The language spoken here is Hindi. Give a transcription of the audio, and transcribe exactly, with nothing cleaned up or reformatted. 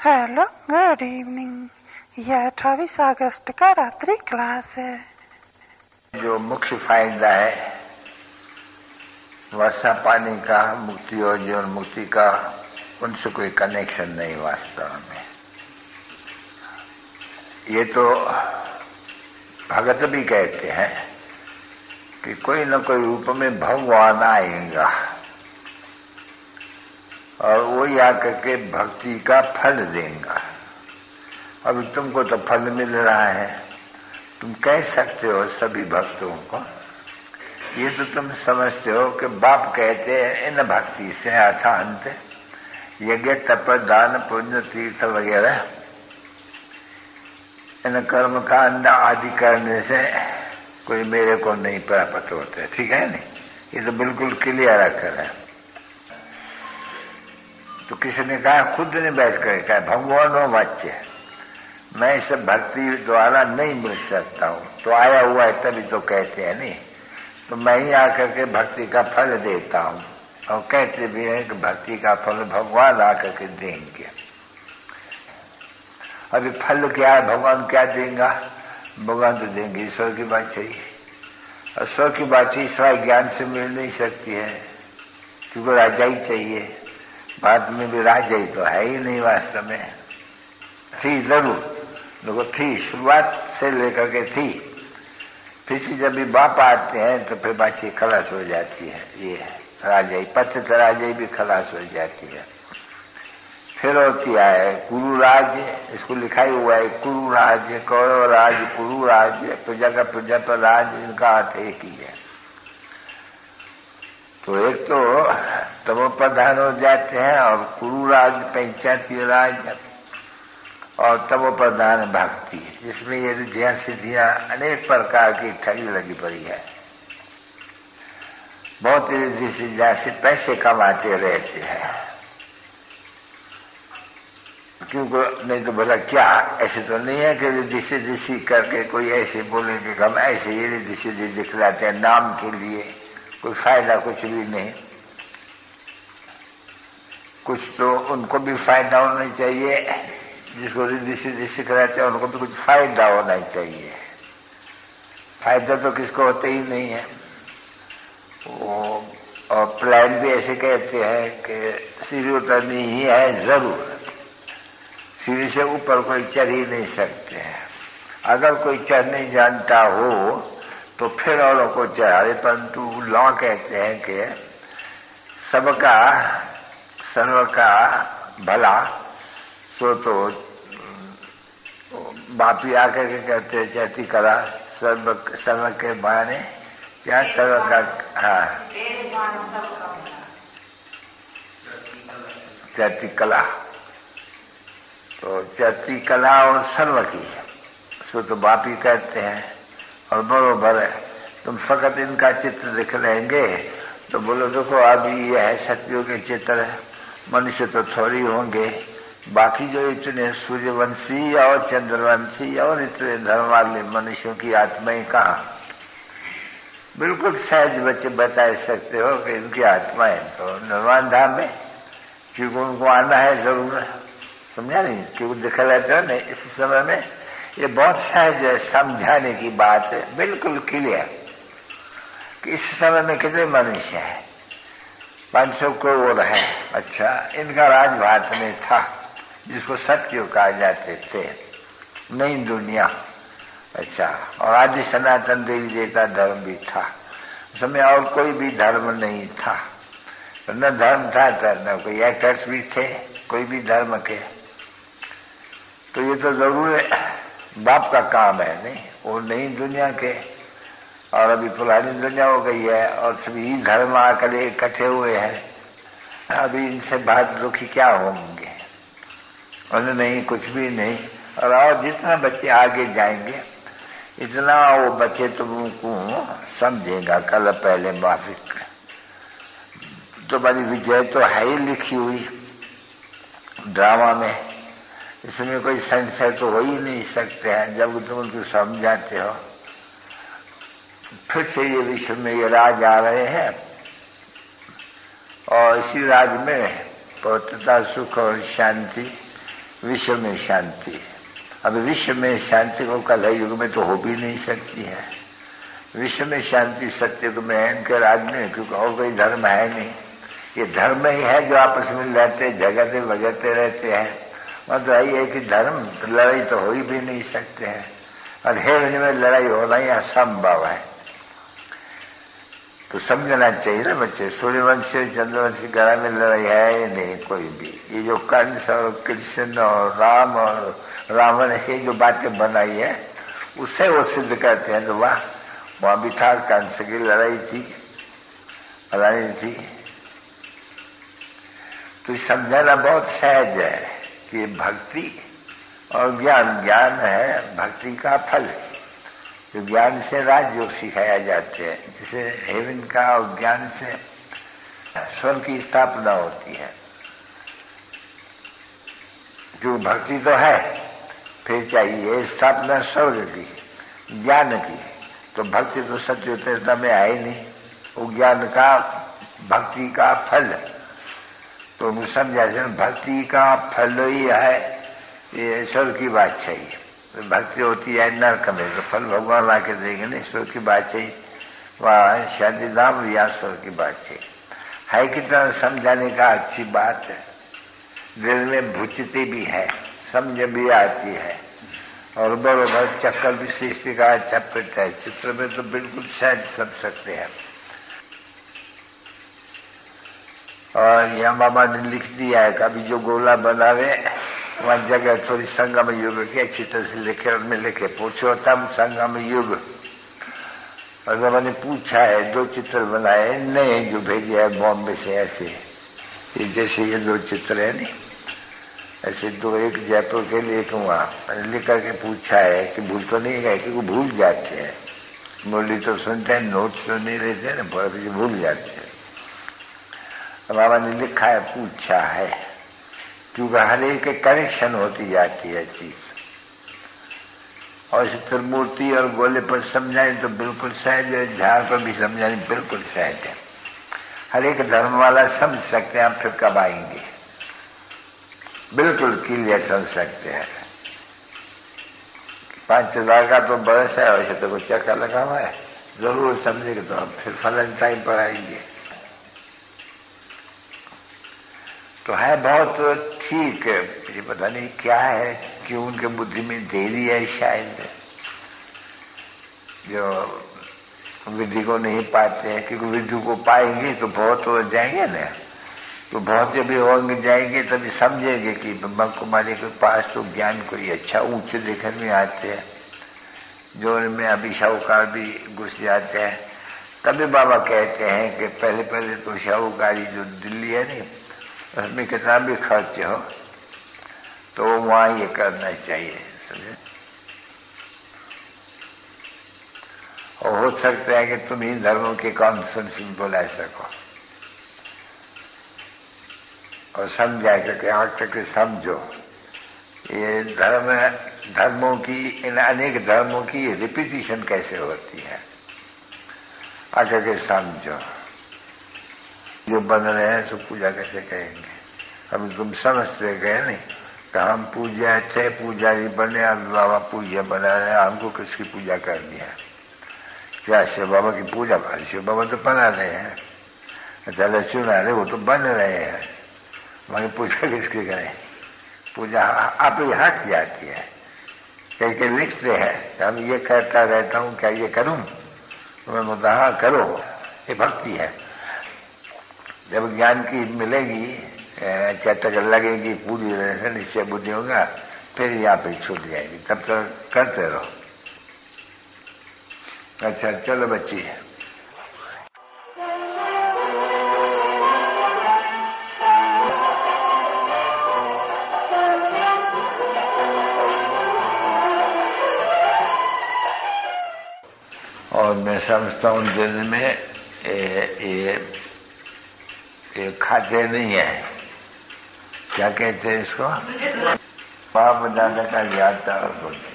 Hello, good evening. यह अट्ठाईस अगस्त का रात्रि क्लास है। जो मुख्य फायदा है वर्षा पानी का, मुक्ति और जीवन मुक्ति का, उनसे कोई कनेक्शन नहीं वास्तव में। ये तो भगत भी कहते हैं कि कोई न कोई रूप में भगवान आएगा और वो आकर के भक्ति का फल देगा। अभी तुमको तो फल मिल रहा है, तुम कह सकते हो सभी भक्तों को। ये तो तुम समझते हो कि बाप कहते हैं इन भक्ति से अर्थांत यज्ञ तप दान पुण्य तीर्थ वगैरह इन कर्म कांड आदि करने से कोई मेरे को नहीं प्राप्त होते। ठीक है नहीं, ये तो बिल्कुल क्लियर कर है। तो किसी ने कहा, खुद ने बैठ कर कहा, भगवान हो बच्चे, मैं इस भक्ति द्वारा नहीं मिल सकता हूं, तो आया हुआ है तभी तो कहते हैं नहीं। तो मैं ही आकर के भक्ति का फल देता हूं और कहते भी हैं कि भक्ति का फल भगवान आकर के देंगे। अभी फल क्या है, भगवान क्या देंगे? भगवान तो देंगे ईश्वर की बात चाहिए, और ईश्वर की बात चाहिए सिवाय ज्ञान से मिल नहीं सकती है, क्योंकि राजा ही चाहिए। भारत में भी राजा ही तो है ही नहीं वास्तव में। थी जरूर, देखो थी, शुरुआत से लेकर के थी, फिर से जब भी बाप आते हैं तो फिर बात खलास हो जाती है। ये राजा ही पथ तो राजा ही भी खलास हो जाती है। फिर होती है कुरु राज्य, इसको लिखा ही हुआ है कुरु राज्य, कौरव राज्य, कुरु राज्य, प्रजा का प्रजा पर राज्य, इनका अर्थ एक ही है। तो एक तो तमो प्रधान हो जाते हैं और कुरु राज्य पंचायती राज्य और तमो प्रधान भक्ति, जिसमें ये रिद्धियां सिद्धियां अनेक प्रकार की ठगी लगी पड़ी है। बहुत रिद्धि सिद्धियां से पैसे कमाते रहते हैं, क्योंकि नहीं तो बोला क्या, ऐसे तो नहीं है कि रिद्धि सिद्धि करके कोई ऐसे बोले कि हम ऐसे ही रिद्धि सिद्धि दिखलाते हैं नाम के लिए, कोई फायदा कुछ भी नहीं। कुछ तो उनको भी फायदा होना चाहिए, जिसको रिद्धि सिद्धि सिख रहते हैं उनको भी कुछ फायदा होना चाहिए। फायदा तो किसको होते ही नहीं है। वो और प्लान भी ऐसे कहते हैं कि सीढ़ी उतरनी ही है जरूर, सीढ़ी से ऊपर कोई चढ़ ही नहीं सकते हैं। अगर कोई चढ़ नहीं जानता हो तो फिर औरों को चढ़ावे, परंतु लॉ कहते हैं कि सबका सर्व का भला सो तो बापी आकर के कहते हैं चैती कला सर्व सर्व के माने क्या सर्व का, हाँ चैती कला, तो चैती कला और सर्व की सो तो बापी कहते हैं। और बरोबर है, तुम फकत इनका चित्र दिख लेंगे तो बोलो देखो अभी यह है सतयुग के चित्र है, मनुष्य तो थोड़ी होंगे, बाकी जो इतने सूर्यवंशी और चंद्रवंशी और इतने धर्म वाले मनुष्यों की आत्माएं कहाँ? बिल्कुल सहज बच्चे बता सकते हो कि इनकी आत्माएं तो निर्वाण धाम में, क्योंकि उनको आना है जरूर, समझा नहीं, क्योंकि दिखा लेते हो नहीं इस समय में। ये बहुत सहज है, समझाने की बात है, बिल्कुल क्लियर कि इस समय में कितने मनुष्य हैं, पांच सौ करोड़ है। अच्छा, इनका राज भारत में था, जिसको सत्युग कहा जाते थे, नई दुनिया। अच्छा, और आदि सनातन देवी देवता धर्म भी था, उस समय और कोई भी धर्म नहीं था, न धर्म था न कोई एक्टर्स भी थे कोई भी धर्म के। तो ये तो जरूर है बाप का काम है नहीं, वो नई दुनिया के, और अभी पुरानी दुनिया हो गई है और सभी धर्म आकर इकट्ठे हुए हैं। अभी इनसे बात दुखी क्या होंगे? और नहीं कुछ भी नहीं। और और जितना बच्चे आगे जाएंगे इतना वो बच्चे तुमको समझेगा। कल पहले माफिक तो बड़ी विजय तो है ही लिखी हुई ड्रामा में, इसमें कोई संशय तो हो ही नहीं सकते हैं जब तुम उनको समझाते हो। फिर से ये विश्व में ये राज आ रहे हैं और इसी राज में पवित्रता सुख और शांति विश्व में शांति। अब विश्व में शांति को कल युग में तो हो भी नहीं सकती है। विश्व में शांति सत्य युग में है इनके राज में, क्योंकि और कोई धर्म है नहीं। ये धर्म ही है जो आपस में लड़ते झगड़ते बगड़ते रहते हैं। वहां तो यही है कि धर्म लड़ाई तो हो ही भी नहीं सकते हैं, और हेवन में लड़ाई होना ही असंभव है। तो समझना चाहिए ना बच्चे, सूर्यवंशी चंद्रवंशी गला में लड़ाई है या नहीं कोई भी। ये जो कंस और कृष्ण और राम और रावण ये जो बातें बनाई है उससे वो सिद्ध करते हैं। तो वाह, वहां भी था कंस की लड़ाई थी, लड़ाई थी। तो समझाना बहुत सहज है कि भक्ति और ज्ञान, ज्ञान है भक्ति का फल। तो ज्ञान से राजयोग सिखाया जाते हैं, जिसे हेवन का और ज्ञान से स्वर्ग की स्थापना होती है। जो भक्ति तो है, फिर चाहिए स्थापना स्वर्ग की, ज्ञान की। तो भक्ति तो सत्य त्रेता में है ही नहीं, वो ज्ञान का भक्ति का फल। तो समझा जाए भक्ति का फल ही है ये स्वर्ग की बात चाहिए। भक्ति होती है नरक में, तो फल भगवान आके देंगे नहीं। स्वर्ग की बात चाहिए, वहां शादी धाम या स्वर्ग की बात चाहिए। है कितना समझाने का अच्छी बात है, दिल में भुचती भी है, समझ भी आती है, और बरोबर चक्कर भी सृष्टि का अच्छा पिट है। चित्र में तो बिल्कुल सहज समझ सकते हैं। और यहाँ बाबा ने लिख दिया है कभी जो गोला बनावे वहां जगह थोड़ी संगम युग की अच्छी तरह से लिखे, उनमें लिखे पुरुषोत्तम संगम युग। और जब मैंने पूछा है दो चित्र बनाए नए जो भेजे है बॉम्बे से, ऐसे ये जैसे ये दो चित्र है नहीं, ऐसे दो, एक जयपुर के लिए एक वहां। मैंने लिखा के पूछा है कि भूल तो नहीं गए, क्योंकि भूल जाते हैं। मुरली तो सुनते हैं, नोट्स तो नहीं रहते हैं ना, भूल जाते हैं। बाबा ने लिखा है, पूछा है, क्योंकि हर एक कनेक्शन होती जाती है चीज। और इसे त्रिमूर्ति और गोले पर समझाएं तो बिल्कुल सहज है, झाड़ पर भी समझाएं बिल्कुल सहज है। हर एक धर्म वाला समझ सकते हैं। आप फिर कब आएंगे, बिल्कुल क्लियर समझ सकते हैं। पांच हजार का तो बरस है, वैसे तो कुछ चक्का लगा हुआ है, जरूर समझेंगे तो हम फिर फलन टाइम पर आएंगे। तो है बहुत ठीक है, ये पता नहीं क्या है, क्यों उनके बुद्धि में देरी है शायद, जो विधि को नहीं पाते हैं। क्योंकि विधि को पाएंगे तो बहुत हो जाएंगे ना, तो बहुत जब भी होंगे जाएंगे तभी समझेंगे कि ब्रह्मा कुमारी के पास तो ज्ञान कोई अच्छा ऊंचे देखने में आते हैं, जो उनमें अभी शाहूकार भी घुस जाते हैं। तभी बाबा कहते हैं कि पहले पहले तो शाहूकारी जो दिल्ली है नहीं, उसमें कितना भी खर्च हो तो वहां ये करना चाहिए, समझे। और हो सकता है कि तुम इन धर्मों के कॉन्फ्रेंस में बुला सको और समझा करके आग तक समझो ये धर्म धर्मों की, इन अनेक धर्मों की रिपीटिशन कैसे होती है, आकर के समझो। जो बन रहे हैं सो पूजा कैसे करेंगे। अभी तुम समझते गए नहीं कि हम पूजा अच्छे पुजारी बने, अब बाबा पूजा बना रहे हैं, हमको किसकी पूजा करनी है। क्या शिव बाबा की पूजा, शिव बाबा तो बना रहे हैं, अच्छा लक्ष्मी रहे वो तो बन रहे हैं, वहीं पूजा किसकी करें। पूजा आप ही हट जाती है। कहीं कहीं लिखते हैं हम ये करता रहता हूँ, क्या ये करूं, तो मैं बोलता हाँ करो, ये भक्ति है। जब ज्ञान की मिलेगी, चटक लगेगी, पूरी तरह से निश्चय बुद्धि होगा, फिर यहाँ पे छूट जाएगी, तब तक तो करते रहो। अच्छा चलो बच्ची, और मैं समझता हूँ दिल में ये ये ये खाते नहीं है, क्या कहते हैं इसको, बाप दादा का ज्ञाता और बोलते